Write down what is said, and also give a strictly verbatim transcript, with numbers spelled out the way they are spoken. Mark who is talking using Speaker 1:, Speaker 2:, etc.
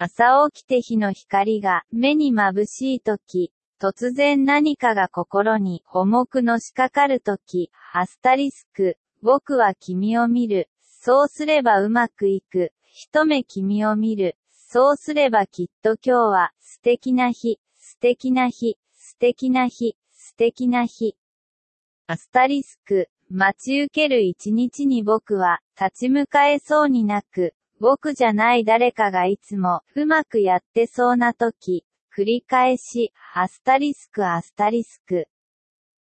Speaker 1: 朝起きて日の光が目に眩しいとき、突然何かが心に重くのしかかるとき、アスタリスク、僕は君を見る。そうすればうまくいく。一目君を見る。そうすればきっと今日は素敵な日、素敵な日、素敵な日、素敵な日。アスタリスク、待ち受ける一日に僕は立ち向かえそうになく、僕じゃない誰かがいつもうまくやってそうな時、繰り返し、アスタリスクアスタリスク。